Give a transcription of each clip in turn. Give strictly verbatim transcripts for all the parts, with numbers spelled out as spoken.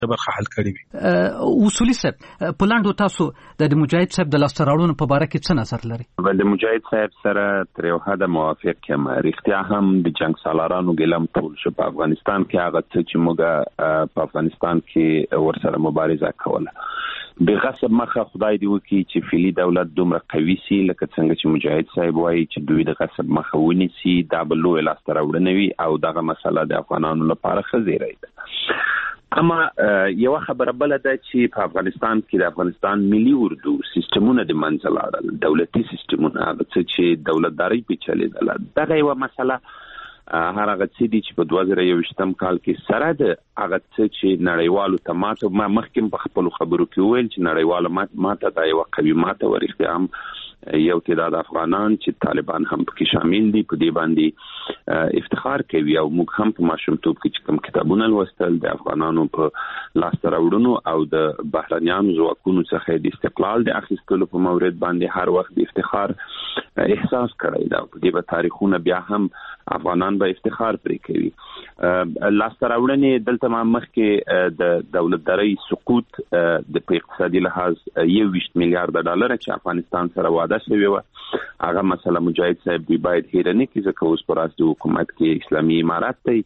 برخه حل کړي وي. اصولي صاحب په لاندو تاسو د مجاهد صاحب د لاسته راوړنو په باره کې څه نظر لري؟ د مجاهد صاحب سره تر یو حده موافق یم. رښتیا هم د جنگ سالارانو ګلم ټول شو په افغانستان کې هغه څه چې موږ په افغانستان کې ورسره مبارزه کوله به غصب مخه خدای دی وکي چې فعلی دولت دومره قوي سي لکه څنګه چې مجاهد صاحب وایي چې دوی د غصب مخه ونیسي دا به لوی لاسته راوړنه وي او دغه مسله د افغانانو لپاره خزیره ده. اما یو خبره بل ده چې په افغانستان کې د افغانستان ملي اردو سیستمونه د منځ لاړل، دولتي سیستمونه هغه څه چې دولتداري په چلیدله دغه یو مسله هر هغه څه دي چې په دوه زره یوویشتم کال کې سره د هغه څه چې نړیوالو ته ماته ما مخکې په خپلو خبرو کې وویل چې نړیواله ماته دا یوه قوي ماته ورښتیا هم یو تعداد افغانان چې طالبان هم پکې شامل دي په دې باندې افتخار کوي او موږ هم په ماشومتوب کې چې کوم کتابونه لوستل د افغانانو په لاسته راوړنو او د بهرنیانو ځواکونو څخه د استقلال د اخیستلو په مورد باندې هر وخت د افتخار احساس کړی دا په دې به تاریخونه بیا هم افغانان به افتخار پرې کوي. لاسته راوړنې دلته ما مخکې د دولتدارۍ سقوط د په اقتصادي لحاظ یوویشت میلیارډ ډالر چې افغانستان سره واده شوی و هغه مسله مجاهد صاحب دی باید هیر نه کړي ځکه اوس پر اساس د حکومت کې اسلامي امارات دی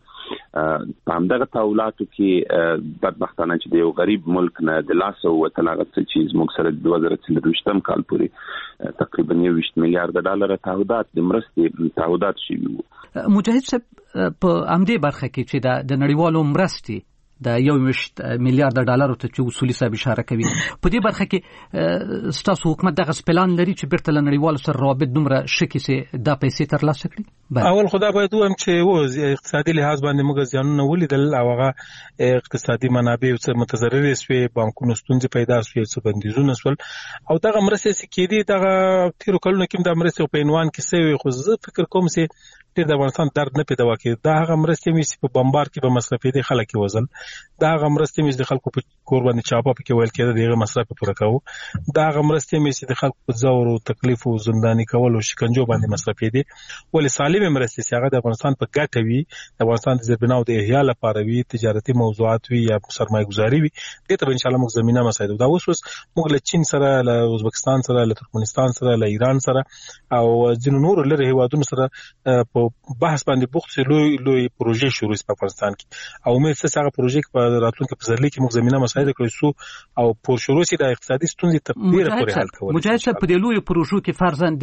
په همدغه تحولاتو کې بدبختانه چې د یو غریب ملک نه د لاس او وتلغه څه زموږ سره د دوه زره څلوېښتم کال پورې تقریبا یوویشت میلیارډ ډالر تعهدات د مرستې تعهدات شوي وو. مجاهد صاحب په همدې برخه کې چې د نړیوالو مرستې د یو ویشت میلیارډ ډالرو ته چې اصولي صاحب اشاره کوي په دې برخه کې ستاسو حکومت دغه پلان لري چې بیرته له نړیوالو سره روابط دومره شکي سي دا پیسې ترلاسه کړي؟ اول خدا باید وایم چې و اقتصادي لحاظ باندې موږ ځانونه ولیدل او هغه اقتصادي منابع څخه متضرر شوي، بانکونو ستونزې پیدا شوې، څه بندیزونه شول او دغه مرستې چې کېدي دغه تیرو کلونو کې د مرستې په عنوان کې سوي خو زه فکر کوم چې د افغانستان درد نه پیدا وکړي. دا هغه مرستې مې په بمبار کې به مصرفې دي خلک یې وزل، دا هغه مرستې مې د خلکو په کور باندې چاپه پکې ویل کېده دغه مصرف پوره کوو، دا هغه مرستې مې د خلکو په زور او تکلیف او زنداني کول او شکنجو باندې مصرفې دي. ولې سالمه مرستې چې هغه د افغانستان په ګټه وي، د افغانستان د زیربناو د احیا لپاره وي، تجارتي موضوعات وي یا سرمایه گذاري وي، دې ته ان شاء الله موږ زمينه مساعده. دا اوس موږ له چین سره، له ازبکستان سره، له ترکمنستان سره، له ایران سره او ځینو نور لري هیوادونو سره په بحث باندې بوخت سي لوی لوی پروژې شروع په افغانستان کې او امید څه هغه پروژې په راتلونکي په ځلې کې موږ زمينه مساعده کوي سو او پر شروع سي د اقتصادي ستونزې تقدیر پورې حل کول. مجاهد صاحب په دې لوی پروژو کې فرضاً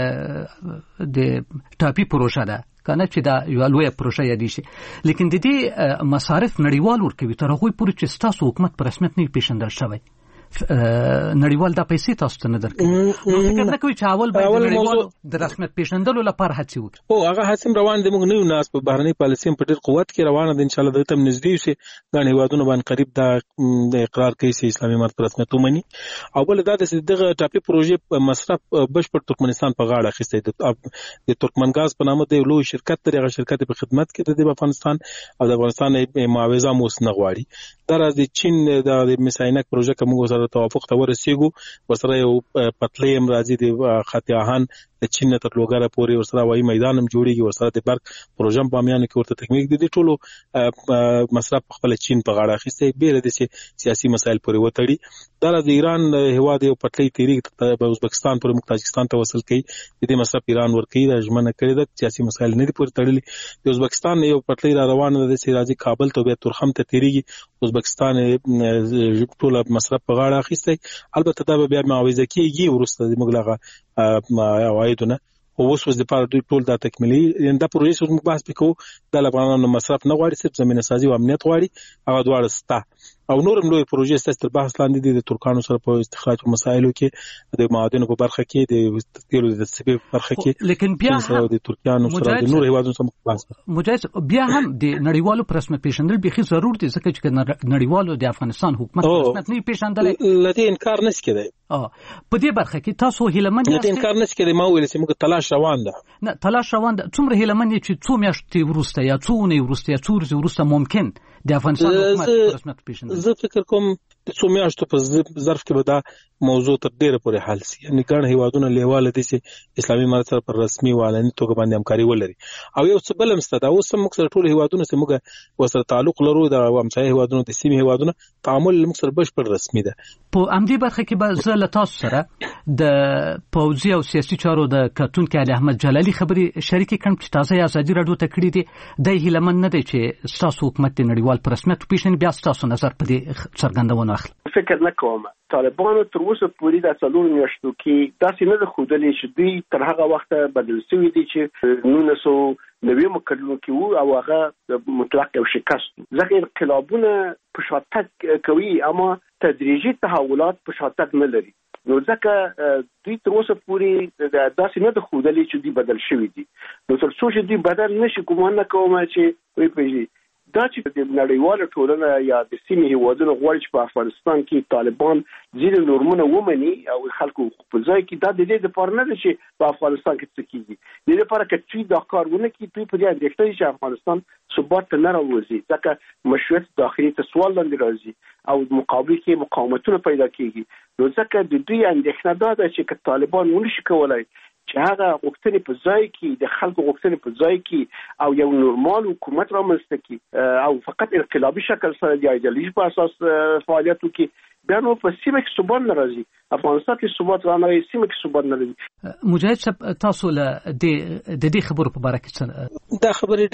د د ټاپي پروژه ده کنه چې دا یو لوی پروژه یادي شي، لیکن د دې مصارف نړیوال ورکوي تر هغه پورې چې تاسو حکومت په رسمیت نه پیژندل شوی نړیوال دا پیسې تاسو ته نه درکوي. نو فکر نه کوي چې اول باید نړیوال د رسمیت پیژندلو لپاره هڅه وکړي؟ او هغه هڅه روان دي، موږ نه یو ناس په بهرنۍ پالیسي په ډېر قوت کې روانه ده، ان شاء الله د تم نږدې شي د هیوادونو باندې قریب دا د اقرار کوي چې اسلامي امارت پر رسمیت ومني. او بل دا د دغه ټاپي پروژې مصرف بشپړ ترکمنستان په غاړه اخیستی د ترکمنګاز په نامه د لوی شرکت دی، هغه شرکت په خدمت کې د افغانستان او د افغانستان معاوضه موس نه غواړي. دا د چین د مساینک پروژه کوم سره توافق ته ورسېګو، ورسره یو پتلې امراضي د خاطیاهان د چین تر لوګره پورې ورسره وایي میدان هم جوړیږي، ورسره د برق پروژه په بامیان کې ورته تکمیل دي. د ټولو مصرف خپل چین په غاړه اخیسته بیره د سیاسي مسایل پورې وتړي. دا د ایران هواد یو پتلې تیری په ازبکستان پر تاجکستان ته وصل کړي، د دې مصرف ایران ورکړي د ژمنه کړی د سیاسي مسایل نه دی پورې تړلي. د ازبکستان یو پتلې را روانه ده چې راځي کابل ته به ترخم ته تیریږي، ازبکستان ټول مصرف په غاړه اخیسته. البته دا بیا معاوضه کیږي ورسته د مغلغه عوایدونه او اوس د پاره دوی ټول دا تکمیلي دا پروژې چې موږ بحث وکړو د افغانانو مصرف نه غواړي، صرف زمينه سازي او امنیت غواړي. هغه دواړه ستا او نورم لوی پروژې ستاسو تر بحث لاندې دي، د ترکانو سره په استخراج او مسایلو کې، د معادنو په برخه کې، د تیلو د سبب په برخه کې، لیکن بیا هم د ترکانو سره د نور هیوادونو سره بحث مجاهد بیا هم د نړیوالو پر رسمیت پیژندل به خي ضرورت دي، ځکه چې نړیوالو د افغانستان حکومت پر رسمیت نه پیژندل لته انکار نشي کېدای. اه په دې برخه کې تاسو هیلمن یاست؟ انکار نشي کېدای، ما ویل چې موږ تلاش روان ده. نه تلاش روان ده، څومره هیلمن چې څو میاشتې ورسته یا څو نه ورسته یا څو ورځې ورسته ممکن د افغانستان حکومت په رسمیت پیژندل. زه فکر کوم د څو میاشتو په ظرف کې به دا موضوع تر ډیره پورې حل شي. یعنې ګڼ هیوادونه لیواله دي چې اسلامي امارت سره پر رسمي او علني توګه باندې همکاري ولري. او یو څه بل هم شته، دا اوس هم موږ سره ټول هیوادونه چې موږ ورسره تعلق لرو د همسایه هیوادونو د سیمې هیوادونه تعامل موږ سره بشپړ رسمي ده. په همدې برخه کې به زه له تاسو سره د پوځي او سیاسي چارو د کتونکي علي احمد جلالي خبرې شریکې کړم چې تازه یې ازادي راډیو ته کړې دي. دی هیلهمن نه دی چې ستاسو حکومت د نړیوال په رسمیت وپېژني، بیا ستاسو نظر په دې څرګندونه اخلي. فکر نه کوم طالبانو تر اوسه پورې د څلورو میاشتو کې داسې نه ده ښودلې چې دوی تر هغه وخته بدل شوي دي چې نولس سوه نوي کلونو کې وو او هغه مطلق یو شکست. ځکه انقلابونه په شاتګ کوي اما تدریجي تحولات په شاتګ نه لري. نو ځکه دوی تر اوسه پورې داسې نه ده ښودلې چې دوی بدل شوي دي. نو تر څو چې دوی بدل نشي ګمان نه کوم چې وپېژني دا چې د نړیواله ټولنه یا د سیمې هیوادونو غواړي چې په افغانستان کې طالبان ځینې نورمونه ومني او خلکو په ځای کې دا د دې لپاره نه ده چې په افغانستان کې څه کېږي. د دې لپاره که دوی دا کار ونه کړي، دوی په دې اندېښنه دي چې افغانستان ثبات ته نه راوځي، ځکه مشروعیت داخلي ته سوال لاندې راځي او مقابل کې مقاومتونه پیدا کېږي. نو ځکه د دوی اندېښنه دا ده چې که طالبان ونشي کولای چې هغه غوښتنې په ځای کې د خلکو غوښتنې په ځای کې او یو نورمال حکومت رامنځته کړي او فقط انقلابي شکل سره د ایډیالوژي په اساس فعالیت وکړي، بیا نو په سیمه کې ثبات نه راځي. افغانستان کې ثبات را نه راځي، سیمه کې ثبات نه راځي. مجاهد صاحب تاسو له د دې خبرو په اړه څه دا خبرې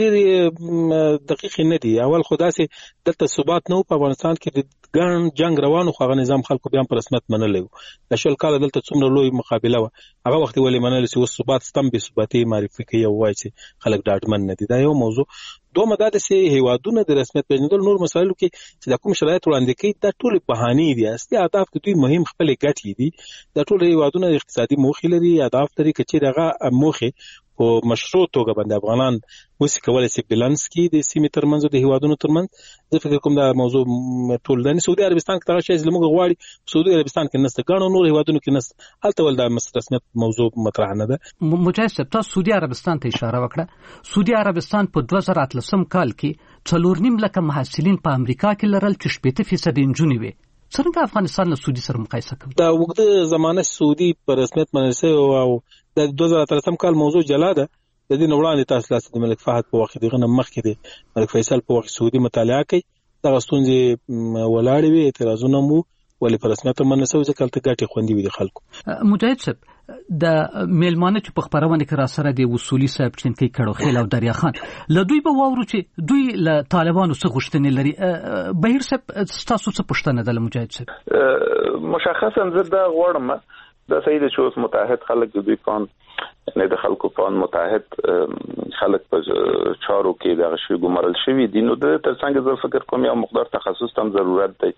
ډېرې دقیقې نه دي. اول خو داسې دلته ثبات نه و په افغانستان کې، د ګڼ جنگ روانو خو هغه نظام خلکو بیا په رسمیت منلی و. د شل کاله دلته څومره لوی مقابله وه، هغه وخت ولې منل چې اوس ثبات ستم بې ثباتي معرفي کوي او وایي چې خلک ډاډمن نه دي. دا یو موضوع. دومره دا چې هیوادونه د رسمیت پیژندل نور مسایلو کې چې د کوم شرایط وړاندې کوي دا ټول بهانې دي. اصلي اهداف د دوی مهم خپل ګټې دي. دا ټول هیوادونه اقتصادي موخې لري، اهداف لري. که چیرې هغه موخې په مشروع توګه باندې افغانان وسې کولی شي بیلانس کړي د سیمې ترمنځ او د هیوادونو ترمنځ، زه فکر کوم دا موضوع ټول د سعودي عربستان کې دغه شی زموږ غواړي، سعودي عربستان کې نشته، ګڼو نور هیوادونو کې نشته، هلته ول دا رسمیت موضوع مطرح نه ده. مجاهد صاحب تاسو سعودي عربستان ته اشاره وکړه. سعودي عربستان په دوه زره اتلسم کال کې څلور نیم لکه محصلین په امریکا کې لرل چې شپېته فیصد نجونې وي. څنګه افغانستان له سعودي سره مقایسه کوي؟ دا اوږده زمانه سعودي په رسمیت منل شوی او د دوه زره اتلسم کال موضوع جلا ده. د دې وړاندې تاسو لاسه د ملک فهد په وخت دغه مخکې د ملک فیصل په وخت سعودي مطالعه کوي، دغه ستونزې ولاړې وي، اعتراضونه مو ولې په رسمیت منل شوی ځکه هلته ګټې خوندي وي د خلکو. مجاهد صاحب د میلمانه چې په خبرونه کې را سره د وصولي صاحب چنکی کړو خیل او دریا خان له دوی به واورو چې دوی له طالبانو څخه غوښتنې لري. بهیر صاحب تاسو څه پوښتنه ده له مجاهد صاحب؟ مشخصا زه دا غواړم دا صحیح ده چې اوس متحد خلک د دوی پان نه د خلکو پان متحد خلک په چارو کې د غشي ګمارل شوی دي. نو د ترڅنګ زه فکر کوم یو مقدار تخصص تم ضرورت دی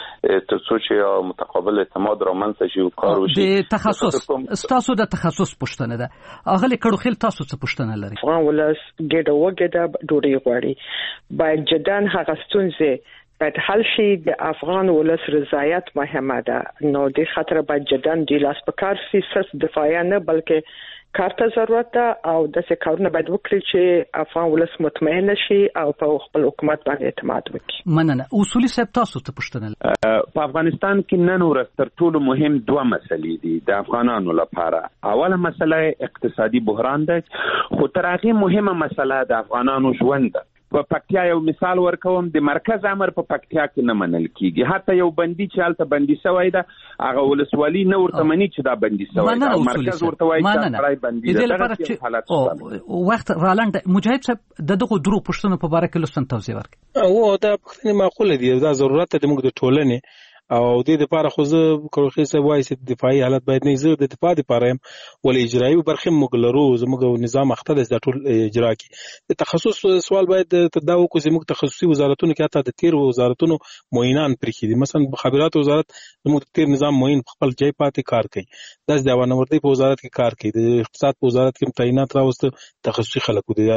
تر څو چې متقابل اعتماد رامنځته شي او کار وشي. د تخصص تاسو د تخصص پوښتنه ده اغلی کړو خل تاسو څه پوښتنه لري؟ افغان ولس ګډه وګډه ډوډۍ غواړي، باید جدان هغه ستونزې باید حل شي. د افغان ولس رضایت مهمه ده، نو د خطر باید جدان دی لاس په کار سي، صرف دفاعي نه بلکې کار ته ضرورت ده او داسې کارونه باید وکړي چې افغان ولس مطمئن شي او په خپل حکومت باندې اعتماد وکړي. مننه. اصولي صاحب تاسو ته پوښتنه په افغانستان کې نن ورځ تر ټولو مهم دوه مسلې دي د افغانانو لپاره. اوله مسله اقتصادي بحران ده، خو تر هغې مهمه مسله د افغانانو ژوند ده. په پکتیا یو مثال ورکوم، د مرکز امر په پکتیا کې نه منل کیږي. حتی یو بندي چې هلته بندي شوی ده هغه ولسوالي نه ورته مني چې دا بندي شوی ده، مرکز ورته وایي چې سړی بندي ده. دغه حالت وخت رالاند مجاهد صاحب د دغه درو پوښتنو په اړه کې لوستن توضیح ورکړي. او دا پوښتنې معقوله دي، دا ضرورت دی موږ د ټولنې او د دې لپاره خو زه کروخي صاحب وایي چې دفاعي حالت باید نه، زه د دفاع لپاره هم ولې اجرایي برخې موږ لرو، زموږ نظام اخته دی دا ټول اجرا کړي. د تخصص سوال باید دا وکړو چې موږ تخصصي وزارتونو کې حتی د تیر وزارتونو معینان پرېښي دي. مثلا مخابرات وزارت زموږ د تیر نظام معین په خپل ځای پاتې کار کوي، داسې د عوامردۍ په وزارت کې کار کوي، د اقتصاد په وزارت کې تعینات راوسته تخصصي خلکو دي،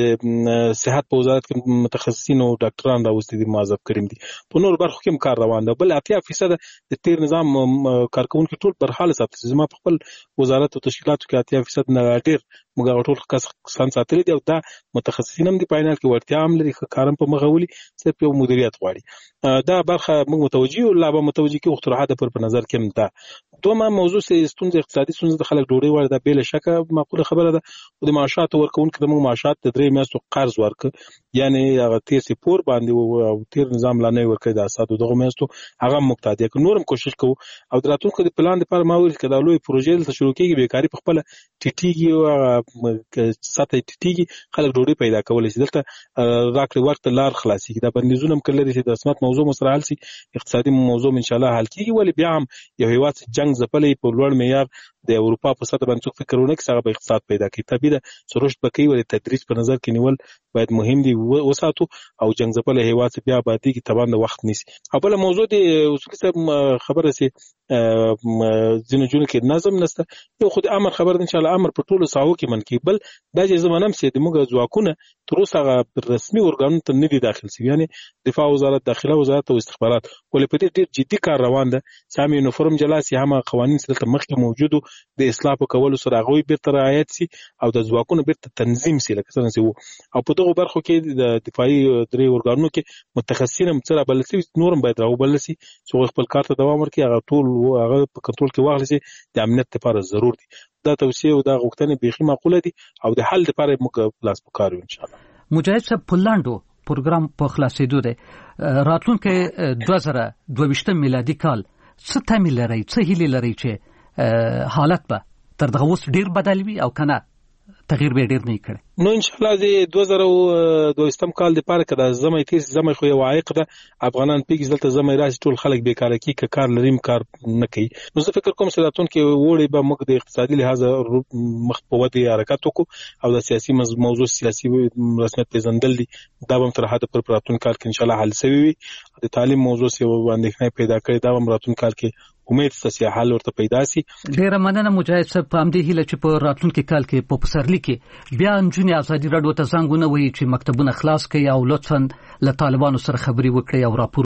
د صحت په وزارت کې متخصصین او ډاکټران راوستي دي معذب کریم دي، په نور برخو کې هم کار روان ده. بل اتیا فیصد د تیر نظام کارکونکو ټول پر حال ساتي. زما په خپل وزارت او تشکیلاتو کې اتیا فیصد نه ډیر موږ ټول کسان ساتلي دي او دا متخصصین هم د پاینل کې ورتیا هم لري کارم په مغولي صرف یو مدیریت غواړي. دا برخه موږ متوجي او لا به متوجي کې اختراعات پر په نظر کې متا دومره موضوع سي ستونزې اقتصادي ستونزې د خلک ډوډۍ ور ده بل شک معقوله خبره ده. او د معاشات ورکونکو د موږ معاشات د درې میاشتو قرض ورک یعنی هغه تیر سي پور باندې او تیر نظام لا نه ورکړي د اساسو دغه میاشتو هغه مقتدی ک نورم کوشش کوو او دراتونکو د پلان لپاره ما ویل کړه لوی پروژې ته شروع کیږي بیکاری په خپل ټیټیږي او ساته ټیټیږي خلک ډوډۍ پیدا کولای شي دلته راکړي وخت لار خلاصي دا بندیزونه هم کړل دي د اسمت موضوع مسره حل سي اقتصادي موضوع ان شاء الله حل کیږي. ولی بیا هم یو هیواد جنگ زپلې په لوړ معیار د اروپا په سطح باندې څوک فکرونه کوي چې هغه اقتصاد پیدا کوي طبيعي ده سروش بکی ولې تدریج په نظر کې نیول باید مهم دي وساتو او جنگ زپل هیواد بیا باندې کې تبان د وخت نيسي. او بل موضوع دی اصولي صاحب خبره سي ځینې جون کې نظم نسته یو خو د امر خبر ان شاء الله امر په ټولو ساحو کې من کې بل دا چې زمونږ سي د موږ ځواکونه تر اوسه رسمي ارګانونو ته نه دي داخل سي یعنی دفاع وزارت داخله وزارت او استخبارات ولې په دې ډېر جدي کار روان ده سامي یونیفورم جلاسي هم قوانين سره مخکې موجودو د اصلاح په کولو سره غوي بیرته رعایت سي او د ځواکونو بیرته تنظیم سي لکه څنګه سي او په دغه برخو کې د دفاعي درې ارګانونو کې متخصصین هم سره بل سي نورم باید راو بل سي چې خپل کار ته دوام ورکړي هغه ټول هغه په کنټرول کې واغلي سي د امنیت لپاره ضروري دي. دا توصیه او دا غوښتنه بيخي معقوله دي او د حل لپاره موږ پلاس وکړو ان شاء الله. مجاهد صاحب پلاندو پروګرام په خلاصېدو دی راتلونکي دوه زره دوه ویشتم میلادي کال څه تمه لري څه هیله لري چې حالت به تر دغه اوس ډیر بدل وي او کنه تغییر به ډیر نه کړي نو ان شاء الله د دوه زره دوه ویشتم کال د پاره کده زمې تیر زمې خو یو عایق ده افغانان پیګ دلته زمې راځي ټول خلک بیکاره کی ک کار لریم کار نه کوي. نو زه فکر کوم چې راتون کې وړي به موږ د اقتصادي لحاظ مخ په ودی حرکت وکړو او د سیاسي موضوع سیاسي رسمیت پیژندل دي دا هم تر حد پر راتون کال کې ان شاء الله حل شوی وي. د تعلیم موضوع سی باندې پیدا کړي دا هم راتون کال کې امید ستاسو حل ورته پیدا سي. ډیره مننه مجاهد صاحب په همدې هیله چې په راتلونکي کال کې په پسرلي کې بیا انجونی ازادي راډیو ته زنګ ونه وي چې مکتبونه خلاص کړي او لطفاً له طالبانو سره خبري وکړي او راپور